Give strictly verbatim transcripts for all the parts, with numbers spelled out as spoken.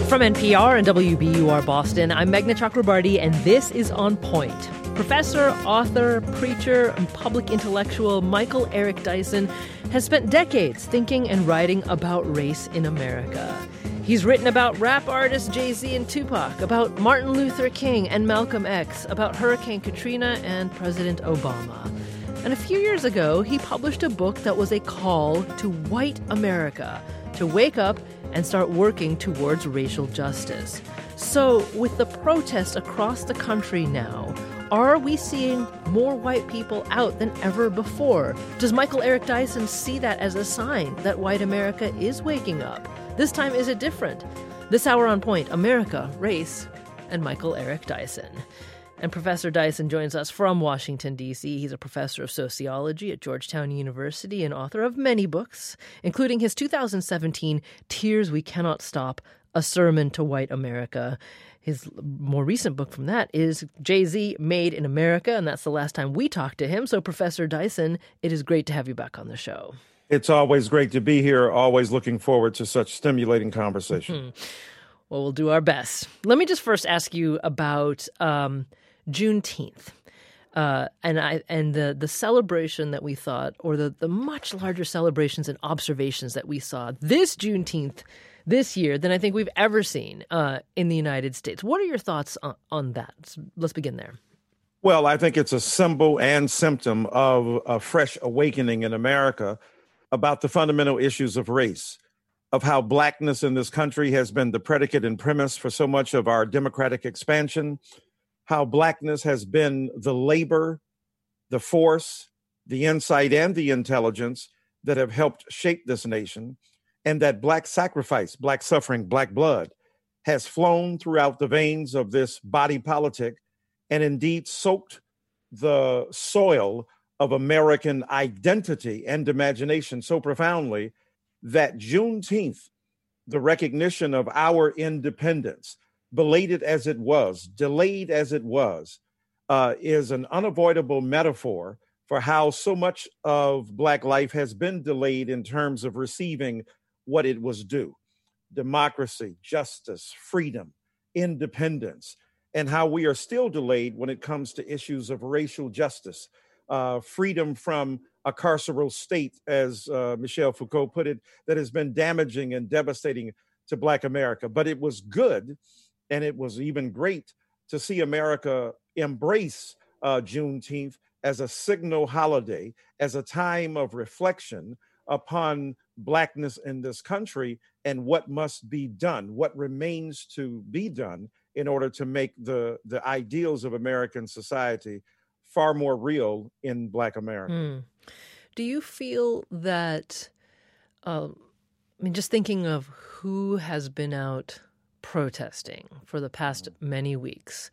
From N P R and W B U R Boston, I'm Meghna Chakrabarty, and this is On Point. Professor, author, preacher, and public intellectual Michael Eric Dyson has spent decades thinking and writing about race in America. He's written about rap artists Jay-Z and Tupac, about Martin Luther King and Malcolm X, about Hurricane Katrina and President Obama. And a few years ago, he published a book that was a call to white America to wake up and start working towards racial justice. So, with the protests across the country now, are we seeing more white people out than ever before? Does Michael Eric Dyson see that as a sign that white America is waking up? This time, is it different? This hour on Point, America, Race, and Michael Eric Dyson. And Professor Dyson joins us from Washington, D C. He's a professor of sociology at Georgetown University and author of many books, including his two thousand seventeen Tears We Cannot Stop, A Sermon to White America. His more recent book from that is Jay-Z Made in America, and that's the last time we talked to him. So, Professor Dyson, it is great to have you back on the show. It's always great to be here, always looking forward to such stimulating conversation. Mm-hmm. Well, we'll do our best. Let me just first ask you about um, Juneteenth. Uh, and I and the the celebration that we thought, or the, the much larger celebrations and observations that we saw this Juneteenth this year than I think we've ever seen uh, in the United States. What are your thoughts on, on that? Let's begin there. Well, I think it's a symbol and symptom of a fresh awakening in America about the fundamental issues of race, of how blackness in this country has been the predicate and premise for so much of our democratic expansion, how blackness has been the labor, the force, the insight, and the intelligence that have helped shape this nation, and that black sacrifice, black suffering, black blood has flown throughout the veins of this body politic and indeed soaked the soil of American identity and imagination so profoundly that Juneteenth, the recognition of our independence, belated as it was, delayed as it was, uh, is an unavoidable metaphor for how so much of Black life has been delayed in terms of receiving what it was due: democracy, justice, freedom, independence, and how we are still delayed when it comes to issues of racial justice, uh, freedom from a carceral state, as uh, Michel Foucault put it, that has been damaging and devastating to Black America. But it was good, and it was even great to see America embrace uh, Juneteenth as a signal holiday, as a time of reflection upon Blackness in this country and what must be done, what remains to be done in order to make the, the ideals of American society far more real in Black America. Mm. Do you feel that, uh, I mean, just thinking of who has been out protesting for the past many weeks,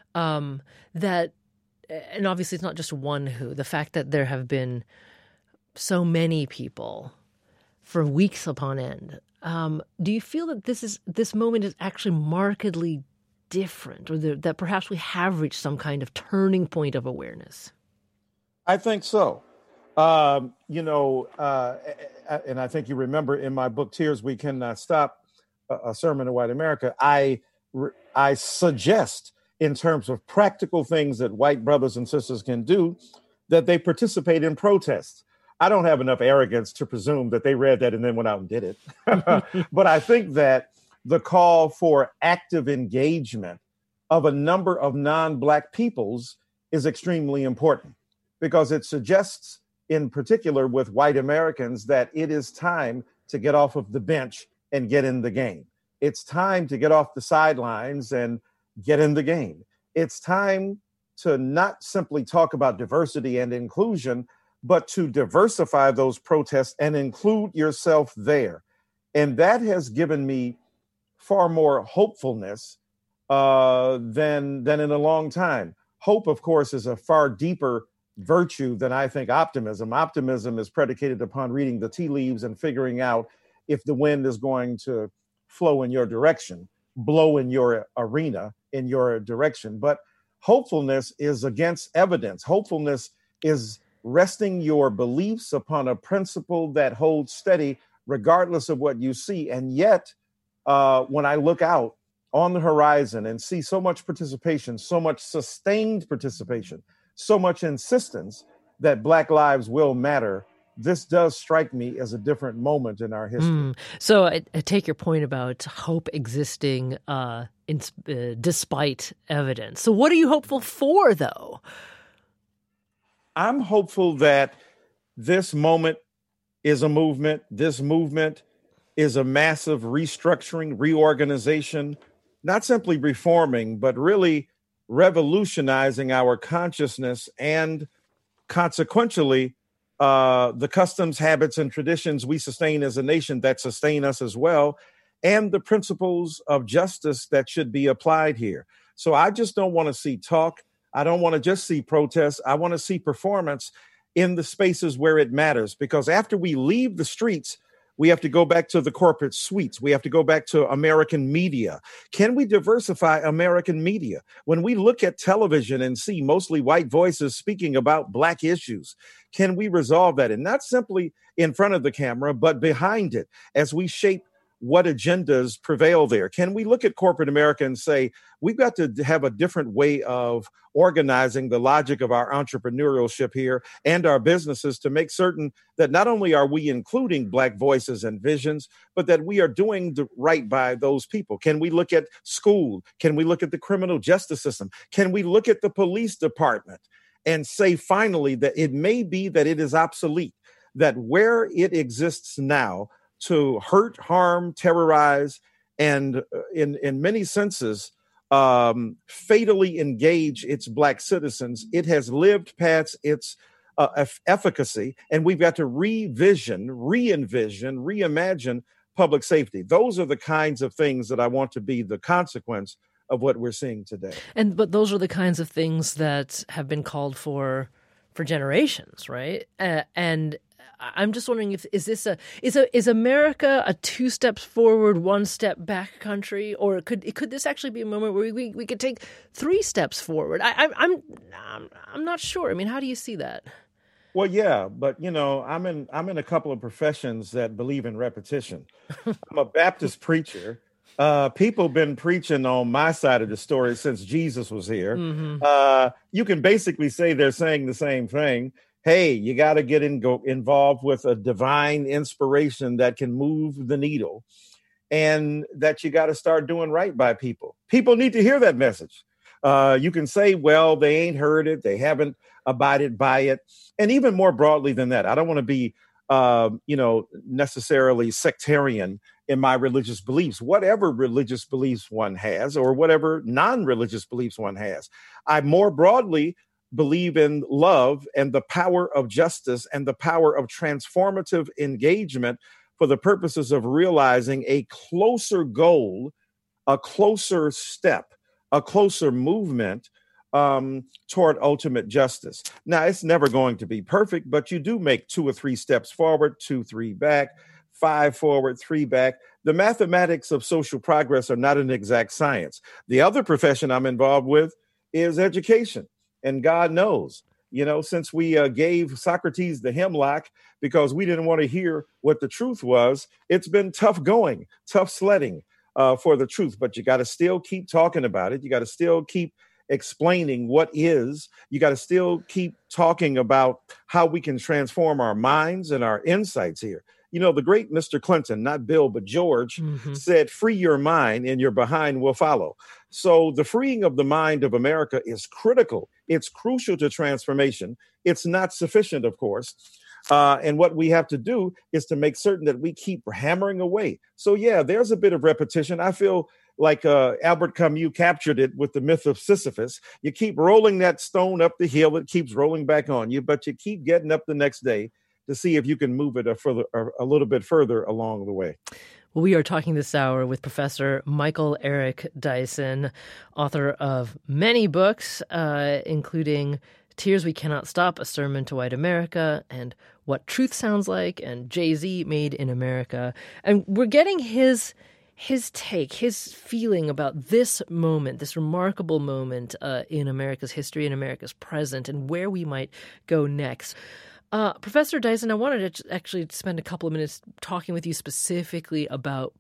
um, that, and obviously it's not just one who, the fact that there have been so many people for weeks upon end, um, do you feel that this is this moment is actually markedly different, or the, that perhaps we have reached some kind of turning point of awareness? I think so. Um, you know, uh, and I think you remember in my book, Tears We Cannot Stop, A Sermon to White America, I, I suggest in terms of practical things that white brothers and sisters can do, that they participate in protests. I don't have enough arrogance to presume that they read that and then went out and did it. But I think that the call for active engagement of a number of non-Black peoples is extremely important, because it suggests, in particular with white Americans, that it is time to get off of the bench and get in the game. It's time to get off the sidelines and get in the game. It's time to not simply talk about diversity and inclusion, but to diversify those protests and include yourself there. And that has given me far more hopefulness uh, than, than in a long time. Hope, of course, is a far deeper virtue than I think optimism. Optimism is predicated upon reading the tea leaves and figuring out if the wind is going to flow in your direction, blow in your arena, in your direction. But hopefulness is against evidence. Hopefulness is resting your beliefs upon a principle that holds steady regardless of what you see. And yet, uh, when I look out on the horizon and see so much participation, so much sustained participation, so much insistence that Black lives will matter, this does strike me as a different moment in our history. Mm. So I, I take your point about hope existing uh, in, uh, despite evidence. So what are you hopeful for, though? I'm hopeful that this moment is a movement. This movement is a massive restructuring, reorganization, not simply reforming, but really revolutionizing our consciousness and consequentially uh, the customs, habits, and traditions we sustain as a nation that sustain us as well, and the principles of justice that should be applied here. So I just don't want to see talk. I don't want to just see protests. I want to see performance in the spaces where it matters, because after we leave the streets, we have to go back to the corporate suites. We have to go back to American media. Can we diversify American media? When we look at television and see mostly white voices speaking about Black issues, can we resolve that? And not simply in front of the camera, but behind it as we shape what agendas prevail there? Can we look at corporate America and say, we've got to have a different way of organizing the logic of our entrepreneurship here and our businesses to make certain that not only are we including Black voices and visions, but that we are doing the right by those people? Can we look at school? Can we look at the criminal justice system? Can we look at the police department and say finally that it may be that it is obsolete, that where it exists now to hurt, harm, terrorize, and in, in many senses, um, fatally engage its Black citizens, it has lived past its uh, eff- efficacy, and we've got to revision, re-envision, reimagine public safety. Those are the kinds of things that I want to be the consequence of what we're seeing today. And but those are the kinds of things that have been called for for generations, right? Uh, and I'm just wondering if is this a is a is America a two steps forward, one step back country, or could could this actually be a moment where we we could take three steps forward? I, I, I'm I'm I'm not sure. I mean, how do you see that? Well, yeah, but you know, I'm in I'm in a couple of professions that believe in repetition. I'm a Baptist preacher. Uh, people been preaching on my side of the story since Jesus was here. Mm-hmm. Uh, you can basically say they're saying the same thing. Hey, you got to get in, go, involved with a divine inspiration that can move the needle, and that you got to start doing right by people. People need to hear that message. Uh, you can say, well, they ain't heard it. They haven't abided by it. And even more broadly than that, I don't want to be, uh, you know, necessarily sectarian in my religious beliefs, whatever religious beliefs one has or whatever non-religious beliefs one has. I more broadly believe in love and the power of justice and the power of transformative engagement for the purposes of realizing a closer goal, a closer step, a closer movement um, toward ultimate justice. Now, it's never going to be perfect, but you do make two or three steps forward, two, three back, five forward, three back. The mathematics of social progress are not an exact science. The other profession I'm involved with is education. And God knows, you know, since we uh, gave Socrates the hemlock because we didn't want to hear what the truth was, it's been tough going, tough sledding uh, for the truth. But you got to still keep talking about it. You got to still keep explaining what is. You got to still keep talking about how we can transform our minds and our insights here. You know, the great Mister Clinton, not Bill, but George, mm-hmm. said, free your mind and your behind will follow. So the freeing of the mind of America is critical. It's crucial to transformation. It's not sufficient, of course. Uh, and what we have to do is to make certain that we keep hammering away. So, yeah, there's a bit of repetition. I feel like uh, Albert Camus captured it with the myth of Sisyphus. You keep rolling that stone up the hill. It keeps rolling back on you, but you keep getting up the next day to see if you can move it a, further, a little bit further along the way. Well, we are talking this hour with Professor Michael Eric Dyson, author of many books, uh, including Tears We Cannot Stop, A Sermon to White America, and What Truth Sounds Like, and Jay-Z Made in America. And we're getting his his take, his feeling about this moment, this remarkable moment uh, in America's history, in America's present, and where we might go next. Uh, Professor Dyson, I wanted to actually spend a couple of minutes talking with you specifically about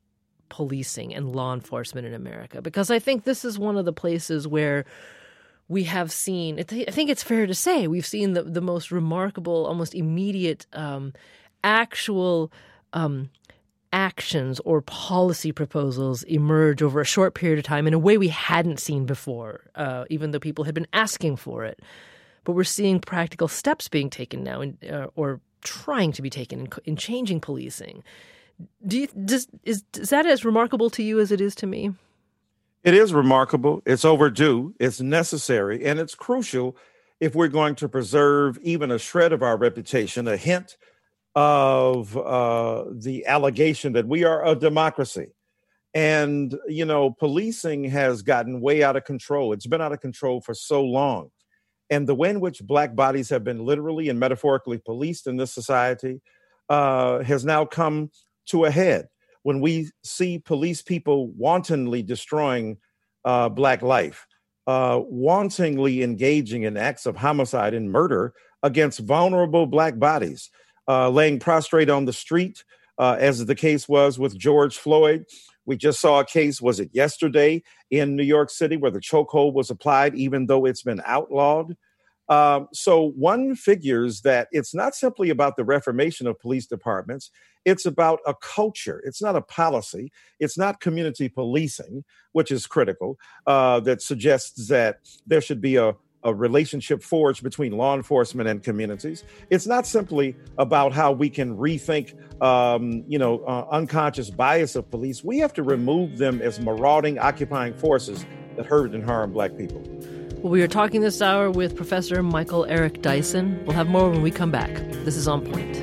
policing and law enforcement in America? Because I think this is one of the places where we have seen, I think it's fair to say, we've seen the, the most remarkable, almost immediate um, actual um, actions or policy proposals emerge over a short period of time in a way we hadn't seen before, uh, even though people had been asking for it. But we're seeing practical steps being taken now in, uh, or trying to be taken in, in changing policing. Do you, does, is, is that as remarkable to you as it is to me? It is remarkable. It's overdue. It's necessary. And it's crucial if we're going to preserve even a shred of our reputation, a hint of uh, the allegation that we are a democracy. And, you know, policing has gotten way out of control. It's been out of control for so long. And the way in which Black bodies have been literally and metaphorically policed in this society uh, has now come to a head when we see police people wantonly destroying uh, Black life, uh, wantonly engaging in acts of homicide and murder against vulnerable Black bodies, uh, laying prostrate on the street, uh, as the case was with George Floyd. We just saw a case, was it yesterday, in New York City where the chokehold was applied, even though it's been outlawed. Um, so one figures that it's not simply about the reformation of police departments. It's about a culture. It's not a policy. It's not community policing, which is critical, uh, that suggests that there should be a, a relationship forged between law enforcement and communities. It's not simply about how we can rethink, um, you know, uh, unconscious bias of police. We have to remove them as marauding, occupying forces that hurt and harm Black people. Well, we are talking this hour with Professor Michael Eric Dyson. We'll have more when we come back. This is On Point.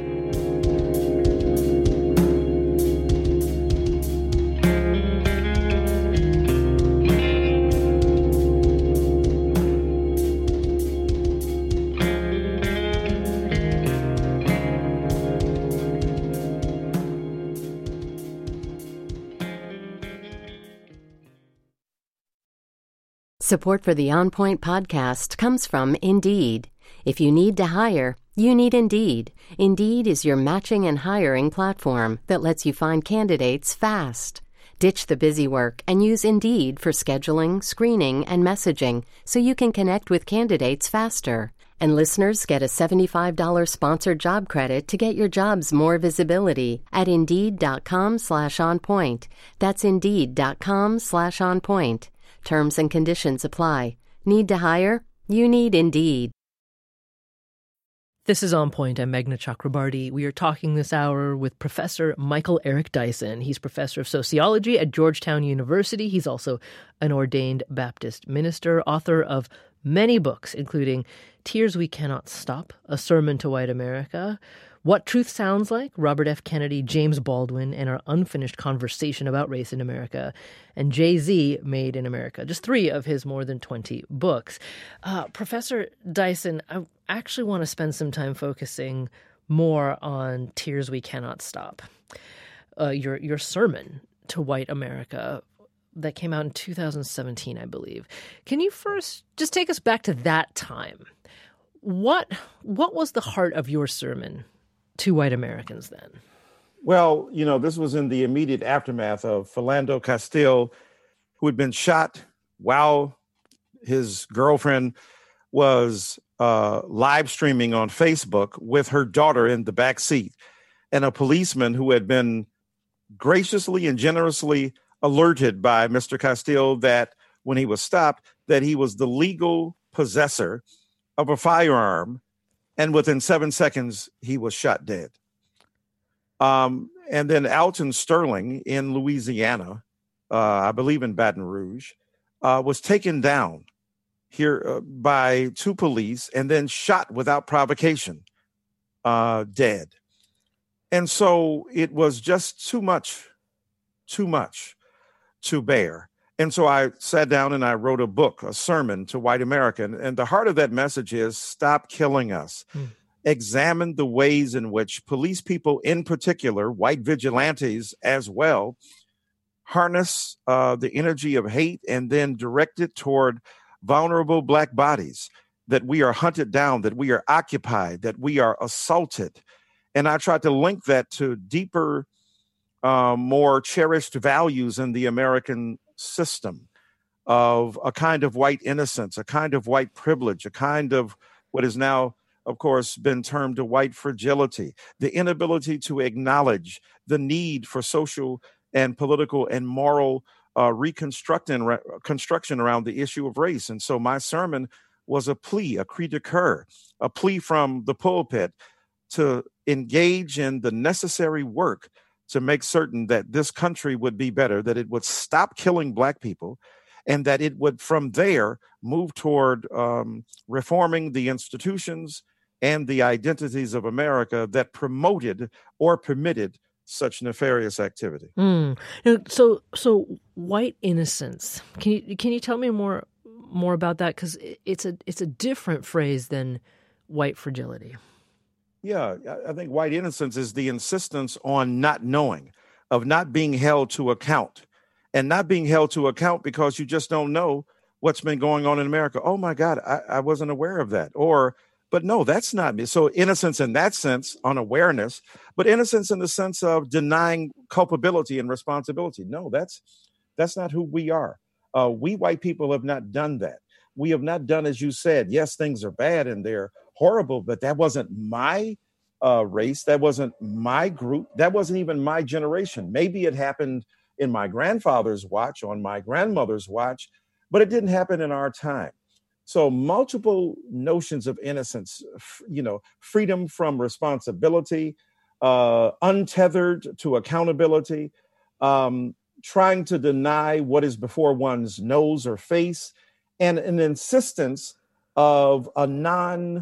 Support for the On Point podcast comes from Indeed. If you need to hire, you need Indeed. Indeed is your matching and hiring platform that lets you find candidates fast. Ditch the busy work and use Indeed for scheduling, screening, and messaging so you can connect with candidates faster. And listeners get a seventy-five dollars sponsored job credit to get your jobs more visibility at Indeed.com slash on point. That's Indeed.com slash on point. Terms and conditions apply. Need to hire? You need Indeed. This is On Point. I'm Meghna Chakrabarty. We are talking this hour with Professor Michael Eric Dyson. He's professor of sociology at Georgetown University. He's also an ordained Baptist minister, author of many books, including Tears We Cannot Stop, A Sermon to White America, What Truth Sounds Like, Robert F. Kennedy, James Baldwin, and Our Unfinished Conversation About Race in America, and Jay-Z, Made in America. Just three of his more than twenty books. Uh, Professor Dyson, I actually want to spend some time focusing more on Tears We Cannot Stop, uh, your your sermon to white America that came out in two thousand seventeen, I believe. Can you first just take us back to that time? What what was the heart of your sermon to white Americans then? Well, you know, this was in the immediate aftermath of Philando Castile, who had been shot while his girlfriend was uh, live streaming on Facebook with her daughter in the back seat, and a policeman who had been graciously and generously alerted by Mister Castile that when he was stopped, that he was the legal possessor of a firearm, and within seven seconds, he was shot dead. Um, and then Alton Sterling in Louisiana, uh, I believe in Baton Rouge, uh, was taken down here uh, by two police and then shot without provocation, uh, dead. And so it was just too much, too much to bear. And so I sat down and I wrote a book, a sermon to white America. And, and the heart of that message is stop killing us. Mm. Examine the ways in which police people, in particular, white vigilantes as well, harness uh, the energy of hate and then direct it toward vulnerable Black bodies, that we are hunted down, that we are occupied, that we are assaulted. And I tried to link that to deeper uh, more cherished values in the American system of a kind of white innocence, a kind of white privilege, a kind of what is now, of course, been termed a white fragility, the inability to acknowledge the need for social and political and moral uh, reconstruction re- construction around the issue of race. And so my sermon was a plea, a cri de coeur, a plea from the pulpit to engage in the necessary work to make certain that this country would be better, that it would stop killing Black people, and that it would from there move toward um, reforming the institutions and the identities of America that promoted or permitted such nefarious activity. Mm. Now, so, so white innocence. Can you can you tell me more more about that? Because it's a it's a different phrase than white fragility. Yeah, I think white innocence is the insistence on not knowing, of not being held to account, and not being held to account because you just don't know what's been going on in America. Oh my God, I, I wasn't aware of that. Or, but no, that's not me. So innocence in that sense, unawareness, but innocence in the sense of denying culpability and responsibility. No, that's that's not who we are. Uh, we white people have not done that. We have not done, as you said, yes, things are bad and they're horrible, but that wasn't my uh, race. That wasn't my group. That wasn't even my generation. Maybe it happened in my grandfather's watch, on my grandmother's watch, but it didn't happen in our time. So multiple notions of innocence, f- you know, freedom from responsibility, uh, untethered to accountability, um, trying to deny what is before one's nose or face, and an insistence of a non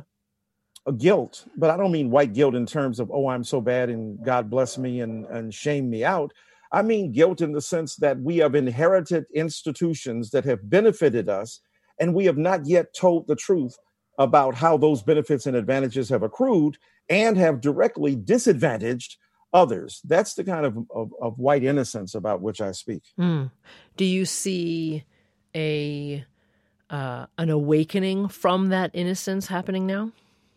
a guilt, but I don't mean white guilt in terms of, oh, I'm so bad and God bless me and, and shame me out. I mean guilt in the sense that we have inherited institutions that have benefited us, and we have not yet told the truth about how those benefits and advantages have accrued and have directly disadvantaged others. That's the kind of, of, of white innocence about which I speak. Mm. Do you see a uh, an awakening from that innocence happening now?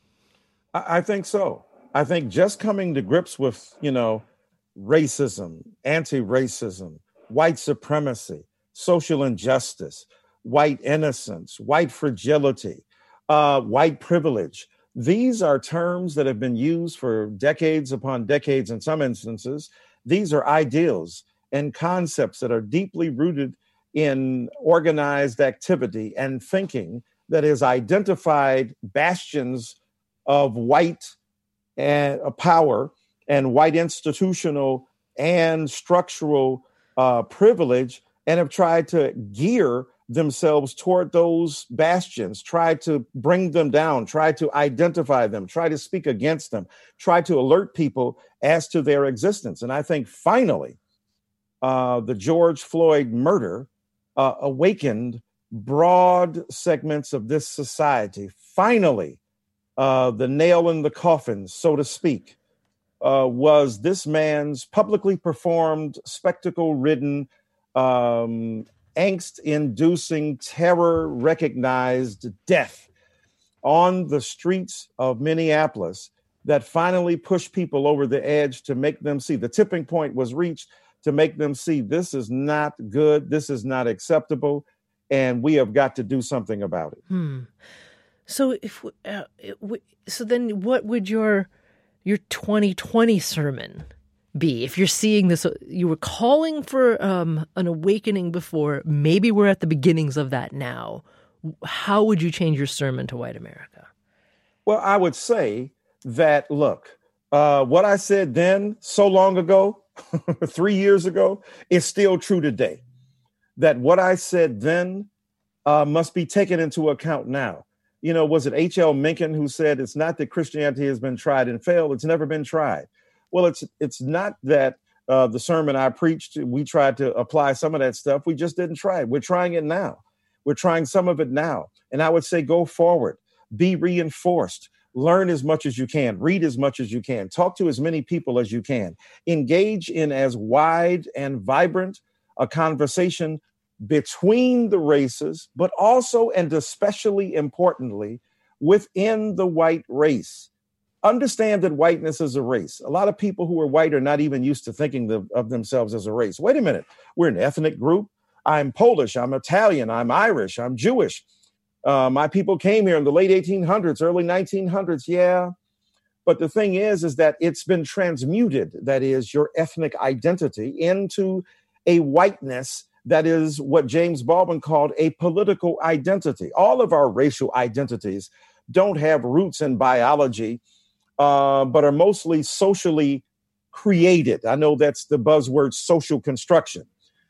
I think so. I think just coming to grips with, you know, racism, anti-racism, white supremacy, social injustice, white innocence, white fragility, uh, white privilege. These are terms that have been used for decades upon decades in some instances. These are ideals and concepts that are deeply rooted in organized activity and thinking that has identified bastions of white and uh, power and white institutional and structural uh, privilege, and have tried to gear themselves toward those bastions, try to bring them down, try to identify them, try to speak against them, try to alert people as to their existence. And I think finally, uh, the George Floyd murder uh, awakened broad segments of this society. Finally, Uh, the nail in the coffin, so to speak, uh, was this man's publicly performed, spectacle-ridden, um, angst-inducing, terror-recognized death on the streets of Minneapolis that finally pushed people over the edge to make them see. The tipping point was reached to make them see this is not good, this is not acceptable, and we have got to do something about it. Hmm. So if uh, it, so, then what would your your twenty twenty sermon be? If you're seeing this, you were calling for um, an awakening before. Maybe we're at the beginnings of that now. How would you change your sermon to white America? Well, I would say that, look, uh, what I said then so long ago, three years ago, is still true today. That what I said then uh, must be taken into account now. You know, was it H L Mencken who said it's not that Christianity has been tried and failed, it's never been tried. Well, it's it's not that uh, the sermon I preached, we tried to apply some of that stuff. We just didn't try it. We're trying it now. We're trying some of it now. And I would say go forward, be reinforced, learn as much as you can, read as much as you can, talk to as many people as you can, engage in as wide and vibrant a conversation between the races, but also and especially importantly, within the white race understand that whiteness is a race. A lot of people who are white are not even used to thinking the, of themselves as a race. Wait a minute. We're an ethnic group. I'm Polish. I'm Italian. I'm Irish. I'm Jewish. Uh, my people came here in the late eighteen hundreds, early nineteen hundreds. Yeah. But the thing is, is that it's been transmuted. That is your ethnic identity into a whiteness that is what James Baldwin called a political identity. All of our racial identities don't have roots in biology, uh, but are mostly socially created. I know that's the buzzword, social construction.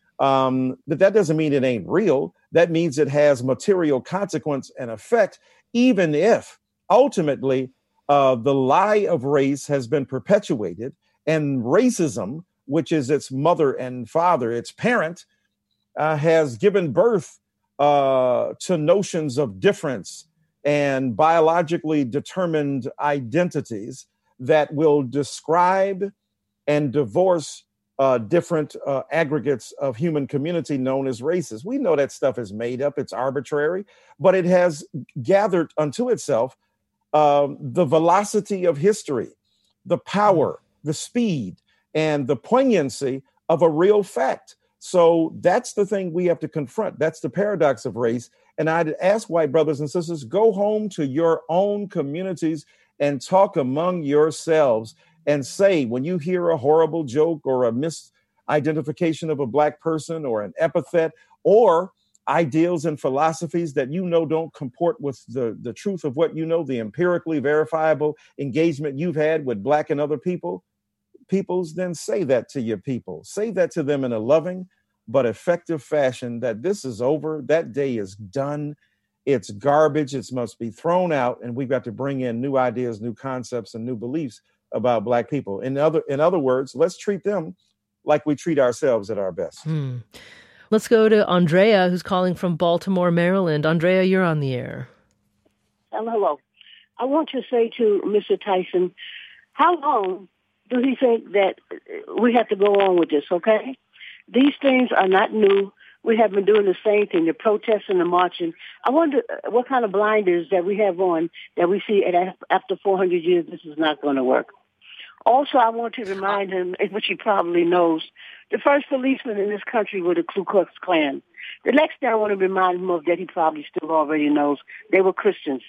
Um, but that doesn't mean it ain't real. That means it has material consequence and effect, even if ultimately uh, the lie of race has been perpetuated and racism, which is its mother and father, its parent, uh, has given birth uh, to notions of difference and biologically determined identities that will describe and divorce uh, different uh, aggregates of human community known as races. We know that stuff is made up, it's arbitrary, but it has gathered unto itself uh, the velocity of history, the power, the speed, and the poignancy of a real fact. So that's the thing we have to confront. That's the paradox of race. And I'd ask white brothers and sisters, go home to your own communities and talk among yourselves and say, when you hear a horrible joke or a misidentification of a Black person or an epithet or ideals and philosophies that you know don't comport with the, the truth of what you know, the empirically verifiable engagement you've had with Black and other people, peoples, then say that to your people. Say that to them in a loving but effective fashion, that this is over, that day is done, it's garbage, it must be thrown out, and we've got to bring in new ideas, new concepts, and new beliefs about Black people. In other, in other words, let's treat them like we treat ourselves at our best. Hmm. Let's go to Andrea, who's calling from Baltimore, Maryland. Andrea, you're on the air. Hello. I want to say to Mister Tyson, how long do he think that we have to go on with this, okay? These things are not new. We have been doing the same thing, the protests and the marching. I wonder what kind of blinders that we have on that we see at, after four hundred years, this is not going to work. Also, I want to remind him, which he probably knows, the first policemen in this country were the Ku Klux Klan. The next thing I want to remind him of that he probably still already knows, they were Christians.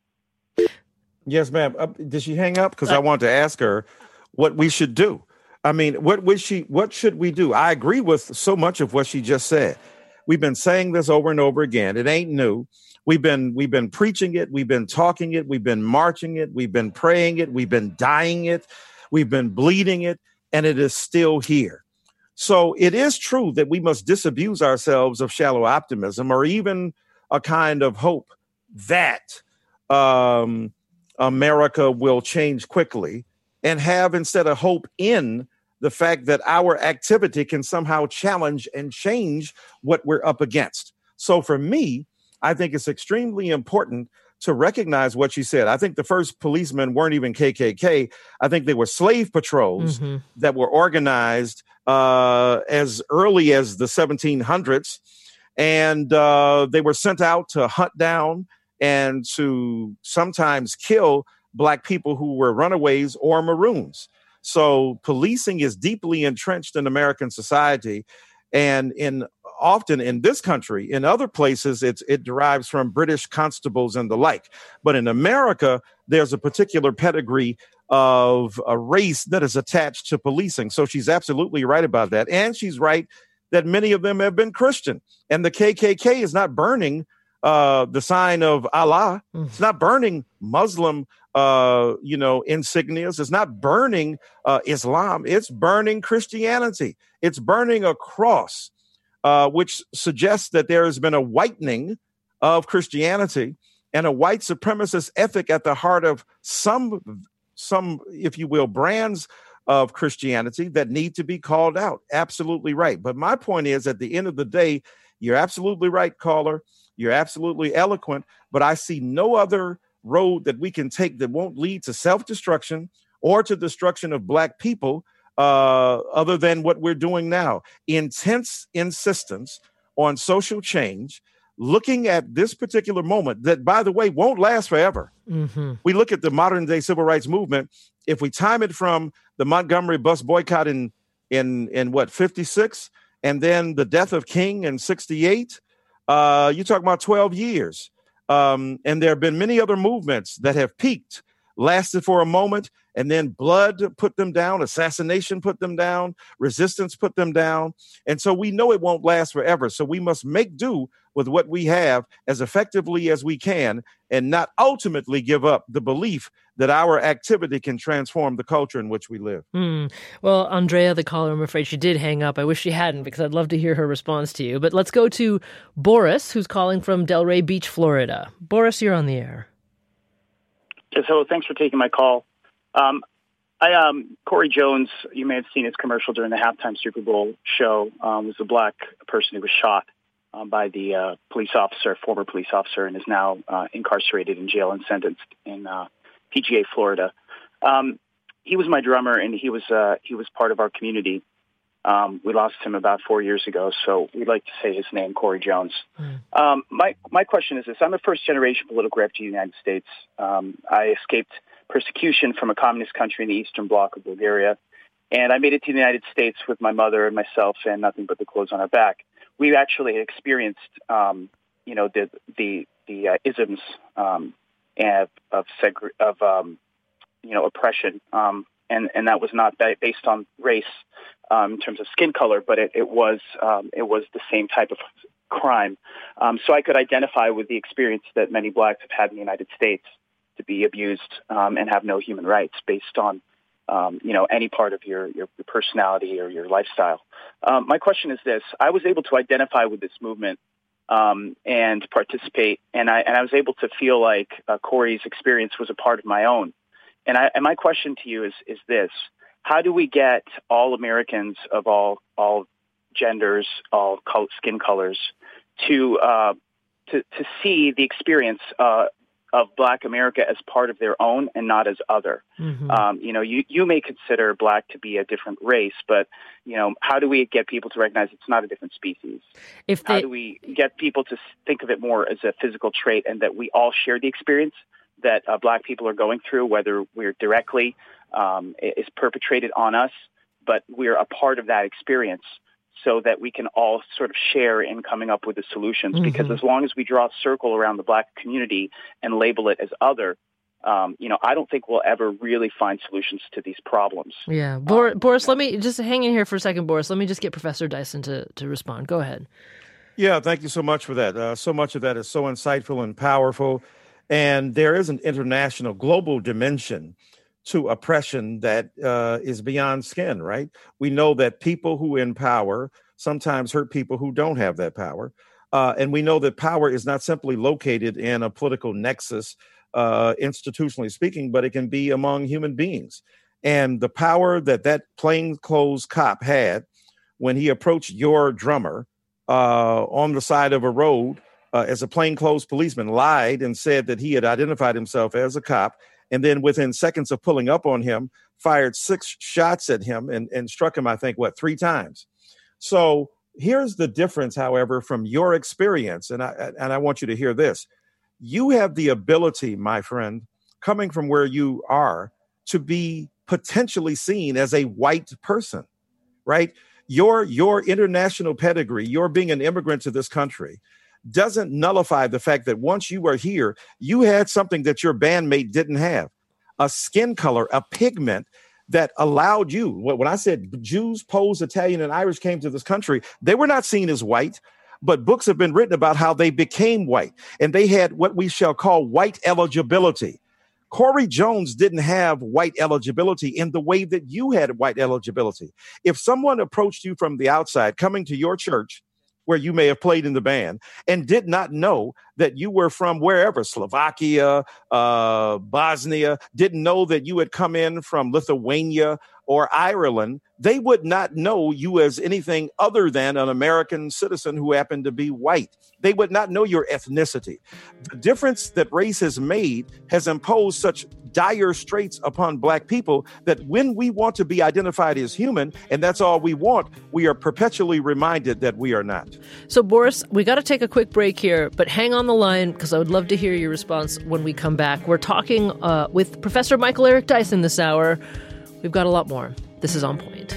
Yes, ma'am. Uh, did she hang up? Because I wanted to ask her what we should do. I mean, what would she? What should we do? I agree with so much of what she just said. We've been saying this over and over again. It ain't new. We've been we've been preaching it. We've been talking it. We've been marching it. We've been praying it. We've been dying it. We've been bleeding it, and it is still here. So it is true that we must disabuse ourselves of shallow optimism or even a kind of hope that um, America will change quickly, and have instead of hope in the fact that our activity can somehow challenge and change what we're up against. So for me, I think it's extremely important to recognize what she said. I think the first policemen weren't even K K K. I think they were slave patrols mm-hmm. that were organized uh, as early as the seventeen hundreds. And uh, they were sent out to hunt down and to sometimes kill Black people who were runaways or maroons. So policing is deeply entrenched in American society. And in often in this country, in other places, it's, it derives from British constables and the like. But in America, there's a particular pedigree of a race that is attached to policing. So she's absolutely right about that. And she's right that many of them have been Christian. And the K K K is not burning uh, the sign of Allah. Mm. It's not burning Muslim uh, you know, insignias. It's not burning uh, Islam. It's burning Christianity. It's burning a cross, uh, which suggests that there has been a whitening of Christianity and a white supremacist ethic at the heart of some, some, if you will, brands of Christianity that need to be called out. Absolutely right. But my point is, at the end of the day, you're absolutely right, caller. You're absolutely eloquent, but I see no other road that we can take that won't lead to self-destruction or to destruction of Black people uh, other than what we're doing now. Intense insistence on social change, looking at this particular moment that, by the way, won't last forever. Mm-hmm. We look at the modern day civil rights movement. If we time it from the Montgomery bus boycott in in in what fifty-six, and then the death of King in sixty-eight, uh, you talk about twelve years. Um, and there have been many other movements that have peaked, lasted for a moment, and then blood put them down, assassination put them down, resistance put them down. And so we know it won't last forever. So we must make do with what we have as effectively as we can, and not ultimately give up the belief that our activity can transform the culture in which we live. Mm. Well, Andrea, the caller, I'm afraid she did hang up. I wish she hadn't, because I'd love to hear her response to you. But let's go to Boris, who's calling from Delray Beach, Florida. Boris, you're on the air. Yes, hello. Thanks for taking my call. Um, I, um, Corey Jones, you may have seen his commercial during the halftime Super Bowl show, um, was a black person who was shot um, by the uh, police officer, former police officer, and is now uh, incarcerated in jail and sentenced in uh, P G A, Florida. Um, he was my drummer, and he was uh, he was part of our community. Um, we lost him about four years ago, so we'd like to say his name, Corey Jones. Mm. Um, my my question is this. I'm a first-generation political refugee in the United States. Um, I escaped persecution from a communist country in the Eastern Bloc of Bulgaria, and I made it to the United States with my mother and myself and nothing but the clothes on our back. We actually experienced, um, you know, the the, the uh, isms um, of of, segre- of um, you know, oppression, um, and and that was not based on race. Um, in terms of skin color, but it, it was um, it was the same type of crime. Um, so I could identify with the experience that many blacks have had in the United States, to be abused um, and have no human rights based on um, you know any part of your, your, your personality or your lifestyle. Um, my question is this: I was able to identify with this movement um, and participate, and I and I was able to feel like uh, Corey's experience was a part of my own. And, I, and my question to you is is this: how do we get all Americans of all all genders, all col- skin colors, to uh, to to see the experience uh, of Black America as part of their own and not as other? Mm-hmm. Um, you know, you, you may consider Black to be a different race, but you know, how do we get people to recognize it's not a different species? If they... How do we get people to think of it more as a physical trait, and that we all share the experience that uh, Black people are going through, whether we're directly um, is perpetrated on us, but we're a part of that experience, so that we can all sort of share in coming up with the solutions. Mm-hmm. Because as long as we draw a circle around the Black community and label it as other, um, you know, I don't think we'll ever really find solutions to these problems. Yeah. Bor- um, Boris, let me just hang in here for a second, Boris. Let me just get Professor Dyson to, to respond. Go ahead. Yeah, thank you so much for that. Uh, so much of that is so insightful and powerful. And there is an international, global dimension to oppression that uh, is beyond skin, right? We know that people who in power sometimes hurt people who don't have that power. Uh, and we know that power is not simply located in a political nexus, uh, institutionally speaking, but it can be among human beings. And the power that that plainclothes cop had when he approached your drummer uh, on the side of a road uh, as a plainclothes policeman, lied and said that he had identified himself as a cop, and then within seconds of pulling up on him, fired six shots at him and, and struck him, I think, what, three times. So here's the difference, however, from your experience, and I and I want you to hear this. You have the ability, my friend, coming from where you are, to be potentially seen as a white person, right? Your, your international pedigree, your being an immigrant to this country, doesn't nullify the fact that once you were here, you had something that your bandmate didn't have, a skin color, a pigment that allowed you. When I said Jews, Poles, Italian, and Irish came to this country, they were not seen as white, but books have been written about how they became white, and they had what we shall call white eligibility. Corey Jones didn't have white eligibility in the way that you had white eligibility. If someone approached you from the outside, coming to your church, where you may have played in the band, and did not know that you were from wherever, Slovakia, uh, Bosnia, didn't know that you had come in from Lithuania or Ireland, they would not know you as anything other than an American citizen who happened to be white. They would not know your ethnicity. The difference that race has made has imposed such dire straits upon Black people that when we want to be identified as human, and that's all we want, we are perpetually reminded that we are not. So, Boris, we got to take a quick break here, but hang on the line because I would love to hear your response when we come back. We're talking uh, with Professor Michael Eric Dyson this hour. We've got a lot more. This is On Point.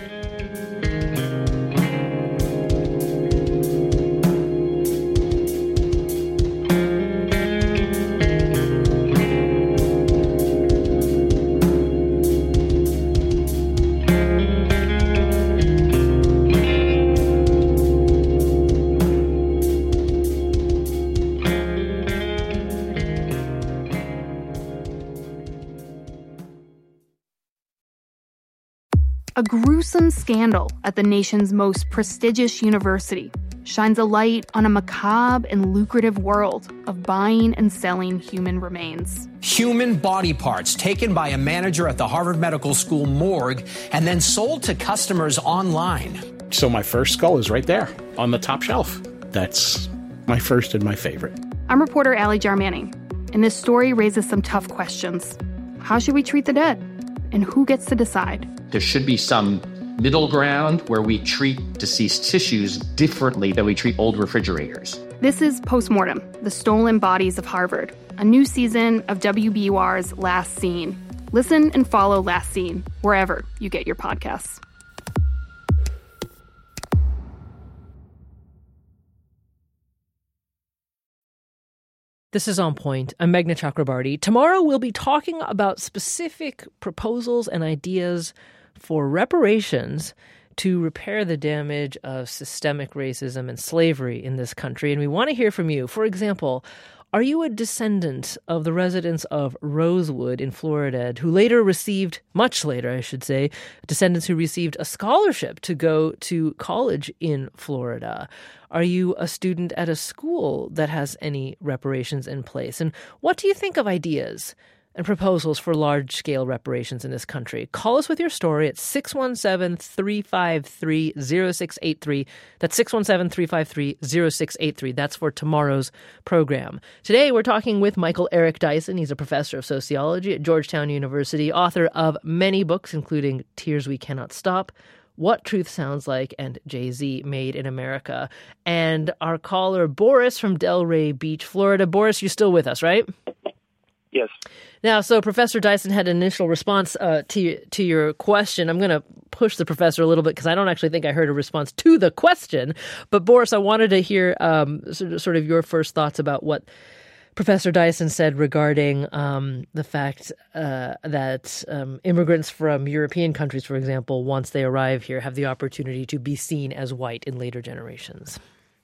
A gruesome scandal at the nation's most prestigious university shines a light on a macabre and lucrative world of buying and selling human remains. Human body parts taken by a manager at the Harvard Medical School morgue and then sold to customers online. So my first skull is right there on the top shelf. That's my first and my favorite. I'm reporter Allie Jarmanning, and this story raises some tough questions. How should we treat the dead? And who gets to decide? There should be some middle ground where we treat deceased tissues differently than we treat old refrigerators. This is Postmortem, The Stolen Bodies of Harvard, a new season of W B U R's Last Scene. Listen and follow Last Scene wherever you get your podcasts. This is On Point. I'm Meghna Chakrabarty. Tomorrow we'll be talking about specific proposals and ideas for reparations to repair the damage of systemic racism and slavery in this country. And we want to hear from you. For example, are you a descendant of the residents of Rosewood in Florida who later received, much later I should say, descendants who received a scholarship to go to college in Florida? Are you a student at a school that has any reparations in place? And what do you think of ideas and proposals for large-scale reparations in this country? Call us with your story at six one seven, three five three, zero six eight three. That's six one seven, three five three, zero six eight three. That's for tomorrow's program. Today, we're talking with Michael Eric Dyson. He's a professor of sociology at Georgetown University, author of many books, including Tears We Cannot Stop, What Truth Sounds Like, and Jay-Z Made in America. And our caller, Boris from Delray Beach, Florida. Boris, you're still with us, right? Yes. Now, so Professor Dyson had an initial response uh, to, to your question. I'm going to push the professor a little bit because I don't actually think I heard a response to the question. But Boris, I wanted to hear um, sort of your first thoughts about what Professor Dyson said regarding um, the fact uh, that um, immigrants from European countries, for example, once they arrive here, have the opportunity to be seen as white in later generations.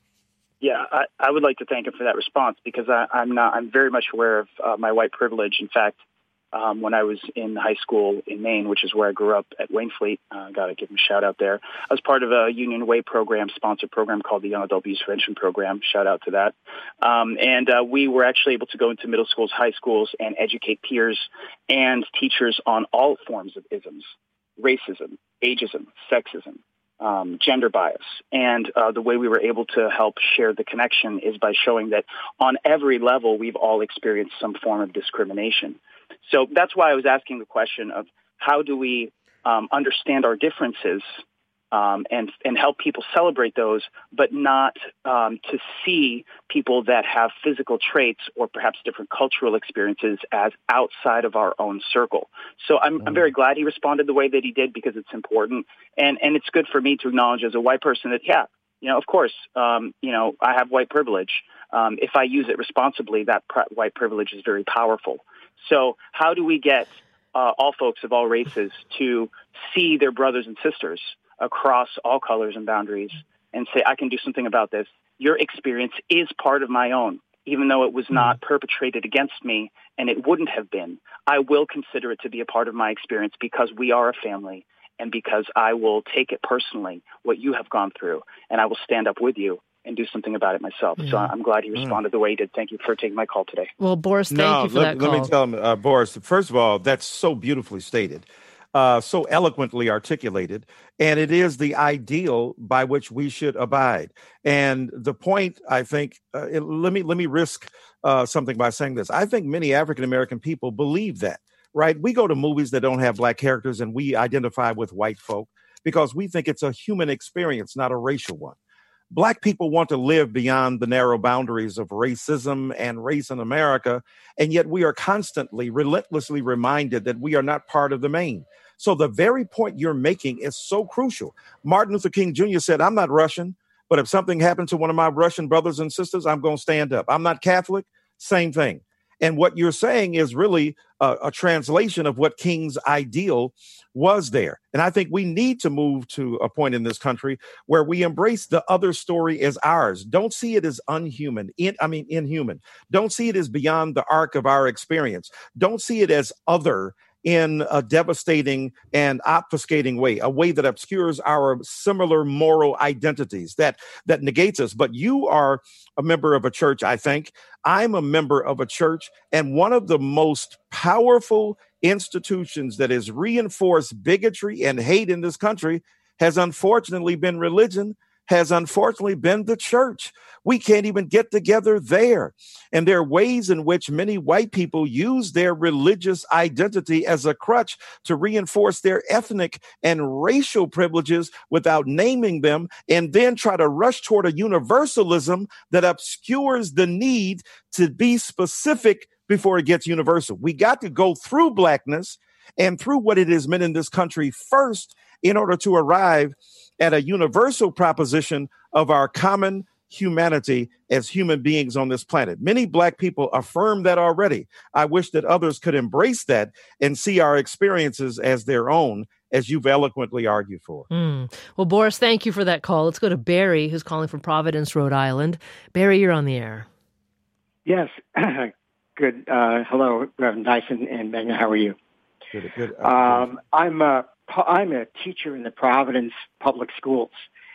Yeah, I, I would like to thank him for that response because I, I'm not. I'm very much aware of uh, my white privilege. In fact, um, when I was in high school in Maine, which is where I grew up at Waynfleet, I uh, got to give him a shout out there. I was part of a Union Way program, sponsored program called the Young Adult Abuse Prevention Program. Shout out to that. Um, and uh, we were actually able to go into middle schools, high schools, and educate peers and teachers on all forms of isms: racism, ageism, sexism, Um, gender bias. And uh, the way we were able to help share the connection is by showing that on every level, we've all experienced some form of discrimination. So that's why I was asking the question of how do we um, understand our differences um, and, and help people celebrate those, but not um, to see people that have physical traits or perhaps different cultural experiences as outside of our own circle. So I'm, I'm very glad he responded the way that he did because it's important. And, and it's good for me to acknowledge as a white person that, yeah, you know, of course, um, you know, I have white privilege. Um, if I use it responsibly, that pr- white privilege is very powerful. So how do we get uh, all folks of all races to see their brothers and sisters across all colors and boundaries and say, I can do something about this? Your experience is part of my own, even though it was not perpetrated against me, and it wouldn't have been. I will consider it to be a part of my experience because we are a family and because I will take it personally, what you have gone through, and I will stand up with you and do something about it myself. Yeah. So I'm glad he responded mm. the way he did. Thank you for taking my call today. Well, Boris, thank no, you for let, that call. Let me tell him, uh, Boris, first of all, that's so beautifully stated. uh, so eloquently articulated, and it is the ideal by which we should abide. And the point, I think, uh, it, let me let me risk uh, something by saying this. I think many African American people believe that, right? We go to movies that don't have black characters, and we identify with white folk because we think it's a human experience, not a racial one. Black people want to live beyond the narrow boundaries of racism and race in America, and yet we are constantly, relentlessly reminded that we are not part of the main. So the very point you're making is so crucial. Martin Luther King Junior said, I'm not Russian, but if something happened to one of my Russian brothers and sisters, I'm going to stand up. I'm not Catholic, same thing. And what you're saying is really a, a translation of what King's ideal was there. And I think we need to move to a point in this country where we embrace the other story as ours. Don't see it as unhuman, in, I mean, inhuman. Don't see it as beyond the arc of our experience. Don't see it as other in a devastating and obfuscating way, a way that obscures our similar moral identities, that that negates us. But you are a member of a church, I think. I'm a member of a church, and one of the most powerful institutions that has reinforced bigotry and hate in this country has unfortunately been religion, has unfortunately been the church. We can't even get together there. And there are ways in which many white people use their religious identity as a crutch to reinforce their ethnic and racial privileges without naming them, and then try to rush toward a universalism that obscures the need to be specific before it gets universal. We got to go through blackness and through what it has meant in this country first in order to arrive at a universal proposition of our common humanity as human beings on this planet. Many black people affirm that already. I wish that others could embrace that and see our experiences as their own, as you've eloquently argued for. Mm. Well, Boris, thank you for that call. Let's go to Barry, who's calling from Providence, Rhode Island. Barry, you're on the air. Yes. Good. Uh, hello, Reverend Dyson and Megan. How are you? Good. Good. Um, I'm a I'm a teacher in the Providence Public Schools.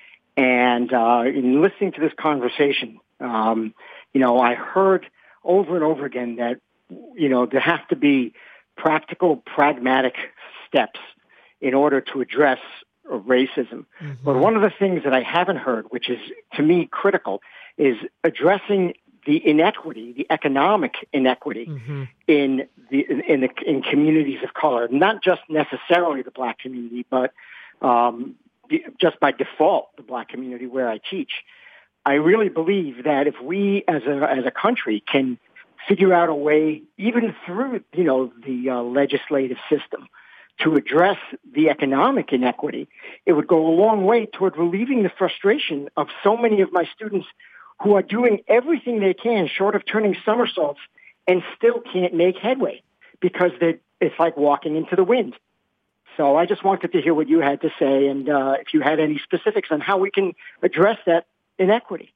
And uh, in listening to this conversation, um, you know, I heard over and over again that, you know, there have to be practical, pragmatic steps in order to address racism. Mm-hmm. But one of the things that I haven't heard, which is to me critical, is addressing the inequity, the economic inequity mm-hmm. in the in the in communities of color, not just necessarily the black community, but um, just by default, the black community where I teach. I really believe that if we as a as a country can figure out a way, even through, you know, the uh, legislative system, to address the economic inequity, it would go a long way toward relieving the frustration of so many of my students who are doing everything they can short of turning somersaults and still can't make headway because it's like walking into the wind. So I just wanted to hear what you had to say, and uh, if you had any specifics on how we can address that inequity.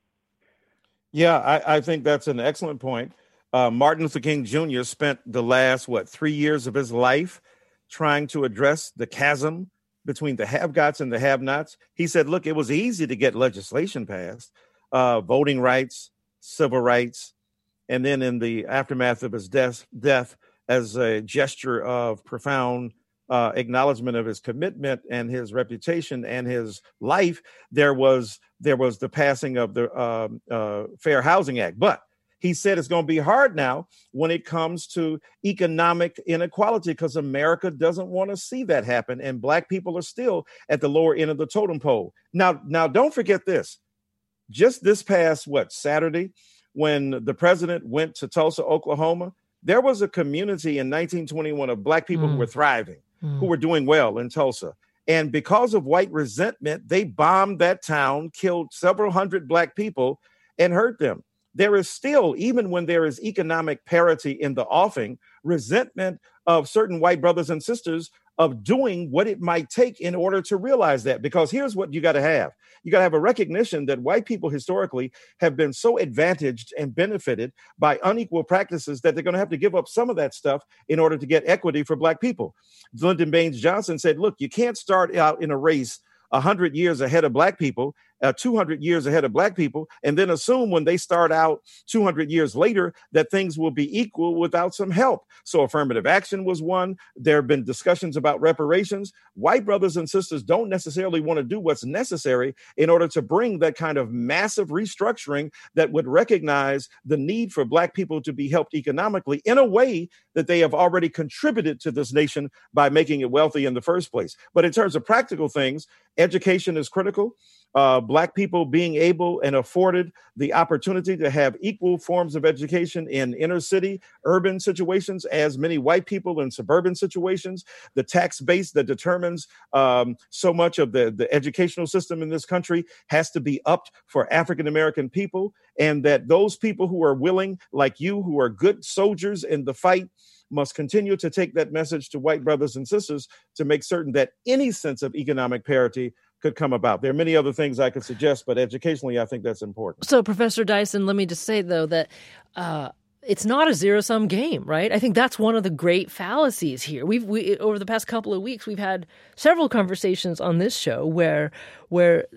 Yeah, I, I think that's an excellent point. Uh, Martin Luther King Junior spent the last, what, three years of his life trying to address the chasm between the have-gots and the have-nots. He said, look, it was easy to get legislation passed, uh, voting rights, civil rights, and then in the aftermath of his death, death as a gesture of profound uh, acknowledgement of his commitment and his reputation and his life, there was there was the passing of the um, uh, Fair Housing Act. But he said it's going to be hard now when it comes to economic inequality because America doesn't want to see that happen. And Black people are still at the lower end of the totem pole. Now, now, don't forget this. Just this past, what, Saturday, when the president went to Tulsa, Oklahoma, there was a community in nineteen twenty-one of Black people mm. who were thriving, mm. who were doing well in Tulsa. And because of white resentment, they bombed that town, killed several hundred Black people, and hurt them. There is still, even when there is economic parity in the offing, resentment of certain white brothers and sisters of doing what it might take in order to realize that. Because here's what you got to have. You got to have a recognition that white people historically have been so advantaged and benefited by unequal practices that they're going to have to give up some of that stuff in order to get equity for Black people. Lyndon Baines Johnson said, look, you can't start out in a race one hundred years ahead of Black people uh, two hundred years ahead of black people, and then assume when they start out two hundred years later that things will be equal without some help. So affirmative action was one. There have been discussions about reparations. White brothers and sisters don't necessarily want to do what's necessary in order to bring that kind of massive restructuring that would recognize the need for black people to be helped economically in a way that they have already contributed to this nation by making it wealthy in the first place. But in terms of practical things, education is critical. Uh, black people being able and afforded the opportunity to have equal forms of education in inner city, urban situations as many white people in suburban situations. The tax base that determines um, so much of the, the educational system in this country has to be upped for African-American people, and that those people who are willing, like you, who are good soldiers in the fight, must continue to take that message to white brothers and sisters to make certain that any sense of economic parity could come about. There are many other things I could suggest, but educationally, I think that's important. So, Professor Dyson, let me just say, though, that uh, it's not a zero-sum game, right? I think that's one of the great fallacies here. We've we, over the past couple of weeks, we've had several conversations on this show where where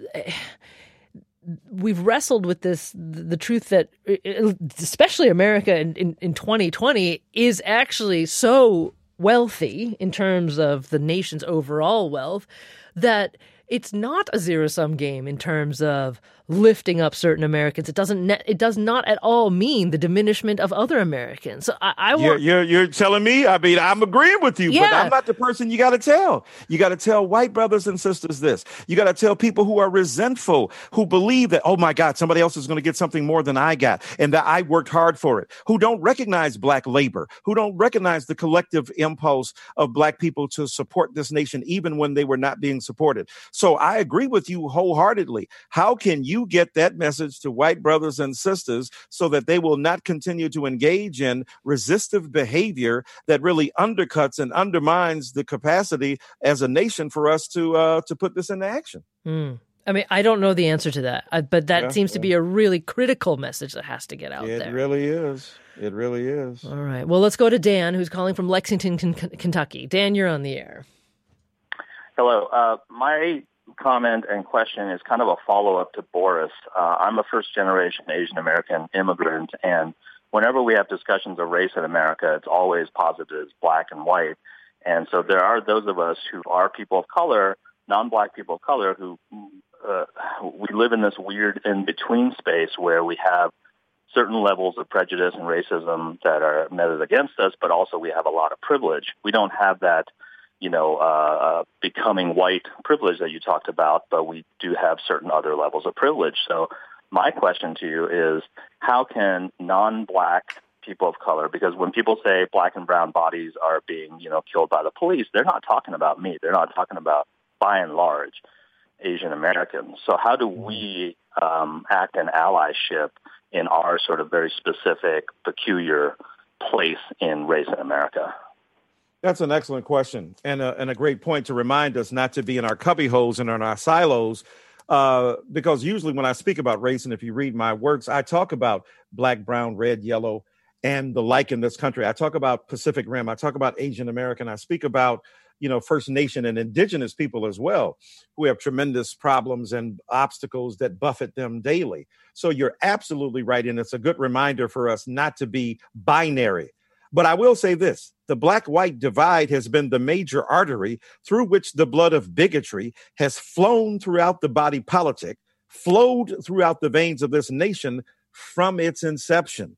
we've wrestled with this, the truth that especially America in, in, in twenty twenty is actually so wealthy in terms of the nation's overall wealth that it's not a zero-sum game in terms of lifting up certain Americans. It doesn't. Ne- it does not at all mean the diminishment of other Americans. So I, I want. You're, you're you're telling me. I mean, I'm agreeing with you, yeah. but I'm not the person you got to tell. You got to tell white brothers and sisters this. You got to tell people who are resentful, who believe that, oh my God, somebody else is going to get something more than I got, and that I worked hard for it. Who don't recognize black labor, who don't recognize the collective impulse of black people to support this nation, even when they were not being supported. So I agree with you wholeheartedly. How can you get that message to white brothers and sisters so that they will not continue to engage in resistive behavior that really undercuts and undermines the capacity as a nation for us to uh, to put this into action? Mm. I mean, I don't know the answer to that, uh, but that yeah, seems yeah. to be a really critical message that has to get out it there. It really is. It really is. All right. Well, let's go to Dan, who's calling from Lexington, K- Kentucky. Dan, you're on the air. Hello. Uh, my comment and question is kind of a follow-up to Boris. Uh, I'm a first-generation Asian American immigrant, and whenever we have discussions of race in America, it's always positives, black and white. And so there are those of us who are people of color, non-black people of color, who uh, we live in this weird in-between space where we have certain levels of prejudice and racism that are meted against us, but also we have a lot of privilege. We don't have that you know, uh, uh, becoming white privilege that you talked about, but we do have certain other levels of privilege. So my question to you is, how can non-black people of color, because when people say black and brown bodies are being, you know, killed by the police, they're not talking about me. They're not talking about, by and large, Asian Americans. So how do we um, act in allyship in our sort of very specific, peculiar place in race in America? That's an excellent question and a, and a great point to remind us not to be in our cubby holes and in our silos, uh, because usually when I speak about race, and if you read my works, I talk about black, brown, red, yellow, and the like in this country. I talk about Pacific Rim. I talk about Asian American. I speak about, you know, First Nation and indigenous people as well, who have tremendous problems and obstacles that buffet them daily. So you're absolutely right. And it's a good reminder for us not to be binary. But I will say this, the black-white divide has been the major artery through which the blood of bigotry has flown throughout the body politic, flowed throughout the veins of this nation from its inception.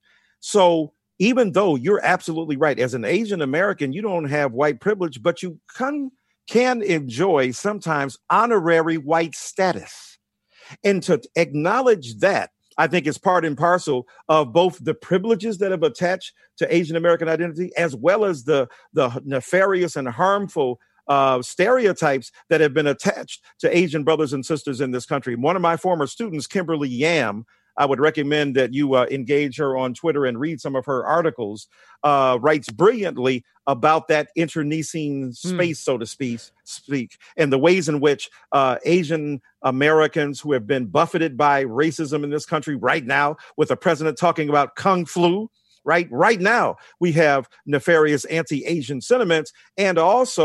So even though you're absolutely right, as an Asian American, you don't have white privilege, but you can, can enjoy sometimes honorary white status. And to acknowledge that, I think is part and parcel of both the privileges that have attached to Asian American identity, as well as the, the nefarious and harmful uh, stereotypes that have been attached to Asian brothers and sisters in this country. One of my former students, Kimberly Yam, I would recommend that you uh, engage her on Twitter and read some of her articles, uh, writes brilliantly about that internecine space, mm. so to speak, speak, and the ways in which uh, Asian Americans who have been buffeted by racism in this country right now, with a president talking about Kung Flu, right? Right now, we have nefarious anti-Asian sentiments, and also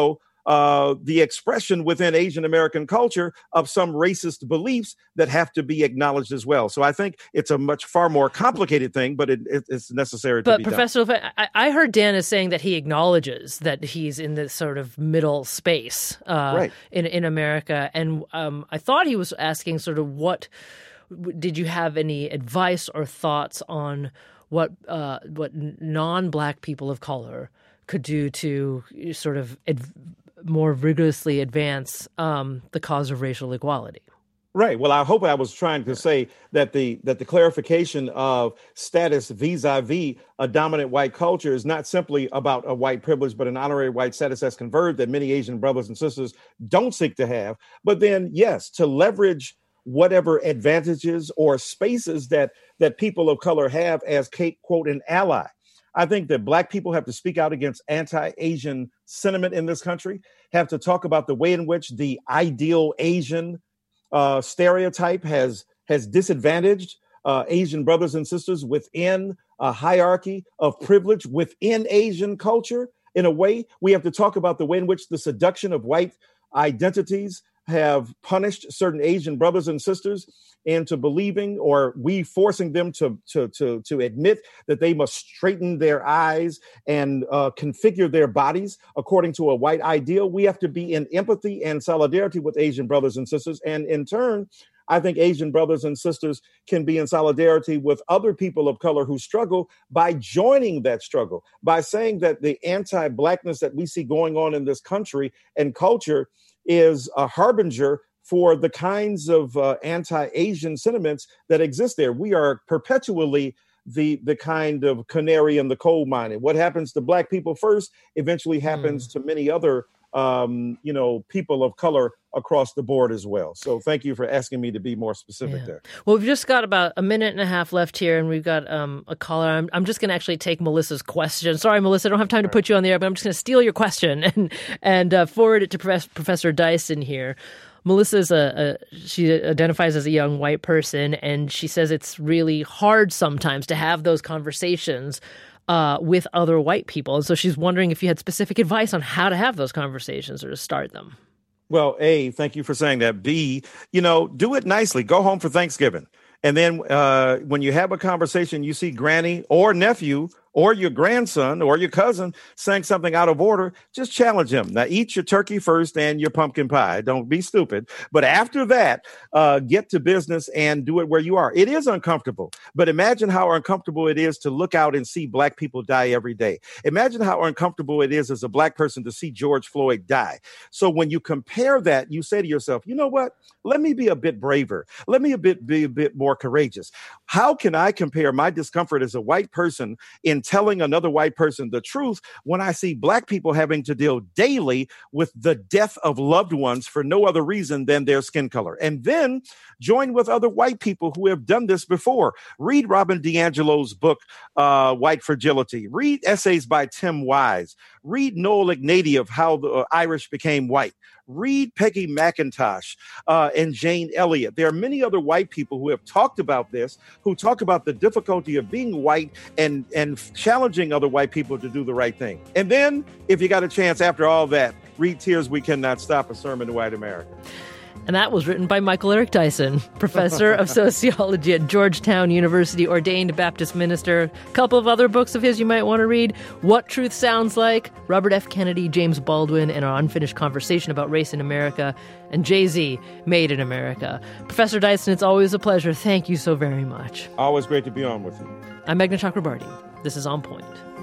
uh, the expression within Asian American culture of some racist beliefs that have to be acknowledged as well. So I think it's a much far more complicated thing, but it, it, it's necessary to but be Professor done. But I, I heard Dan is saying that he acknowledges that he's in this sort of middle space uh, right. in, in America. And um, I thought he was asking sort of what, did you have any advice or thoughts on what uh, what non-Black people of color could do to sort of ad- more rigorously advance um, the cause of racial equality? Right. Well, I hope I was trying to say that the that the clarification of status vis-a-vis a dominant white culture is not simply about a white privilege, but an honorary white status that's conferred that many Asian brothers and sisters don't seek to have. But then, yes, to leverage whatever advantages or spaces that that people of color have as, quote, an ally. I think that Black people have to speak out against anti-Asian sentiment in this country, have to talk about the way in which the ideal Asian uh, stereotype has has disadvantaged uh, Asian brothers and sisters within a hierarchy of privilege within Asian culture. In a way, we have to talk about the way in which the seduction of white identities have punished certain Asian brothers and sisters into believing, or we forcing them to to to to admit that they must straighten their eyes and uh, configure their bodies according to a white ideal. We have to be in empathy and solidarity with Asian brothers and sisters, and in turn, I think Asian brothers and sisters can be in solidarity with other people of color who struggle by joining that struggle, by saying that the anti-Blackness that we see going on in this country and culture is a harbinger for the kinds of uh, anti-Asian sentiments that exist there. We are perpetually the the kind of canary in the coal mine. And what happens to Black people first eventually happens mm. to many other um, you know, people of color across the board as well. So thank you for asking me to be more specific yeah. there. Well, we've just got about a minute and a half left here, and we've got um, a caller. I'm, I'm just going to actually take Melissa's question. Sorry, Melissa, I don't have time to put you on the air, but I'm just going to steal your question and and uh, forward it to Prof- Professor Dyson here. Melissa's a, a she identifies as a young white person, and she says it's really hard sometimes to have those conversations uh, with other white people. And so she's wondering if you had specific advice on how to have those conversations or to start them. Well, A, thank you for saying that. B, you know, do it nicely. Go home for Thanksgiving. And then uh, when you have a conversation, you see granny or nephew or your grandson or your cousin saying something out of order, just challenge him. Now, eat your turkey first and your pumpkin pie. Don't be stupid. But after that, uh, get to business and do it where you are. It is uncomfortable, but imagine how uncomfortable it is to look out and see Black people die every day. Imagine how uncomfortable it is as a Black person to see George Floyd die. So when you compare that, you say to yourself, you know what? Let me be a bit braver. Let me a bit be a bit more courageous. How can I compare my discomfort as a white person in telling another white person the truth when I see Black people having to deal daily with the death of loved ones for no other reason than their skin color? And then join with other white people who have done this before. Read Robin DiAngelo's book, uh, White Fragility. Read essays by Tim Wise. Read Noel Ignatieff, How the uh, Irish Became White. Read Peggy McIntosh uh, and Jane Elliott. There are many other white people who have talked about this, who talk about the difficulty of being white and, and challenging other white people to do the right thing. And then, if you got a chance after all that, read Tears We Cannot Stop, A Sermon to White America. And that was written by Michael Eric Dyson, professor of sociology at Georgetown University, ordained Baptist minister. A couple of other books of his you might want to read: What Truth Sounds Like, Robert F. Kennedy, James Baldwin, and Our Unfinished Conversation About Race in America, and Jay-Z, Made in America. Professor Dyson, it's always a pleasure. Thank you so very much. Always great to be on with you. I'm Meghna Chakrabarty. This is On Point.